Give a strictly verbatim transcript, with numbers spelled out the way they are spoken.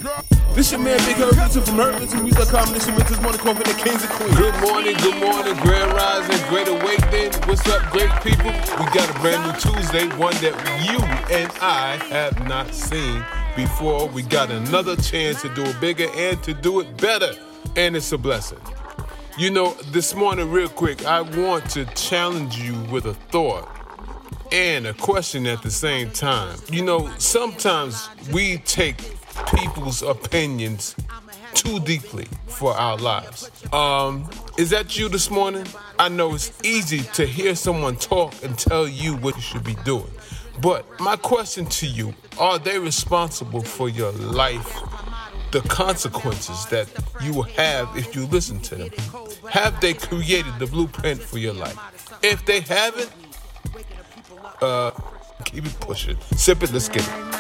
This your man Big Herb Listen from Herb Listen Music Combination with this morning coffee the kings and queens. Good morning, good morning, Grand Rising, Great Awakening. What's up, great people? We got a brand new Tuesday, one that you and I have not seen before. We got another chance to do it bigger and to do it better, and it's a blessing. You know, this morning, real quick, I want to challenge you with a thought and a question at the same time. You know, sometimes we take people's opinions too deeply for our lives. Um, is that you this morning? I know it's easy to hear someone talk and tell you what you should be doing. But my question to you, are they responsible for your life, the consequences that you will have if you listen to them? Have they created the blueprint for your life? If they haven't, uh, keep it pushing. Sip it, let's get it.